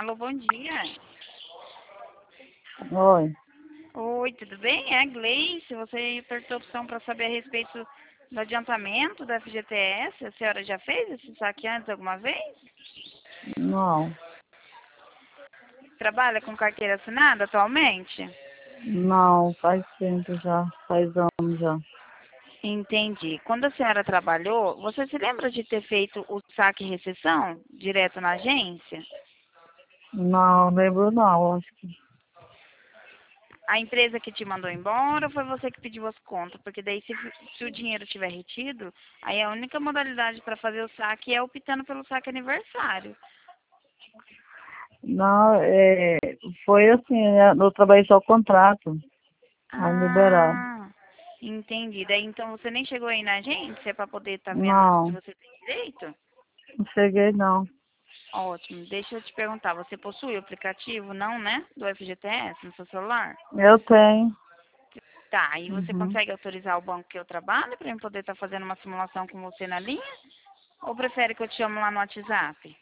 Alô, bom dia. Oi. Oi, tudo bem? É a Gleice. Você apertou a opção para saber a respeito do adiantamento da FGTS. A senhora já fez esse saque antes alguma vez? Não, Trabalha com carteira assinada atualmente? não, faz tempo já, faz anos já. Entendi. Quando a senhora trabalhou, você se lembra de ter feito o saque e recepção direto na agência? Não, lembro não, acho que A empresa que te mandou embora ou foi você que pediu as contas? Porque daí se o dinheiro tiver retido, aí a única modalidade para fazer o saque é optando pelo saque aniversário. não, foi assim, eu trabalhei só contrato, aí liberaram. Ah, entendi. Daí então você nem chegou aí na agência para poder estar vendo se Não, você tem direito? não cheguei não. Ótimo. Deixa eu te perguntar, você possui o aplicativo, não, né? Do FGTS no seu celular? Eu tenho. Tá, e você Uhum. consegue autorizar o banco que eu trabalho para eu poder estar fazendo uma simulação com você na linha? Ou prefere que eu te chame lá no WhatsApp?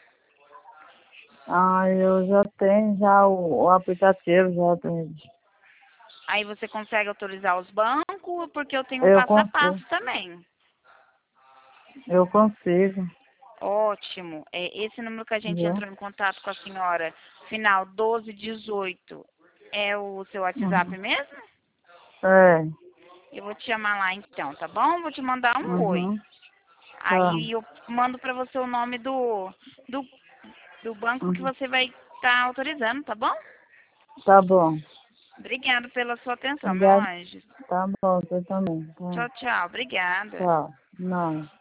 Ah, eu já tenho já o aplicativo, já tenho. Aí você consegue autorizar os bancos, porque eu tenho um Eu passo a consigo, passo também. eu consigo, Ótimo. É, esse número que a gente viu? entrou em contato com a senhora, final 1218, é o seu WhatsApp Uhum. mesmo? É, Eu vou te chamar lá então, tá bom? Vou te mandar um oi. uhum, tá, Aí eu mando pra você o nome do, do banco que uhum. você vai estar autorizando, tá bom? Tá bom. Obrigada pela sua atenção, meu Obrigada. anjo. Tá bom, você também. Tá. Tchau, tchau. Obrigada. Tchau. Não.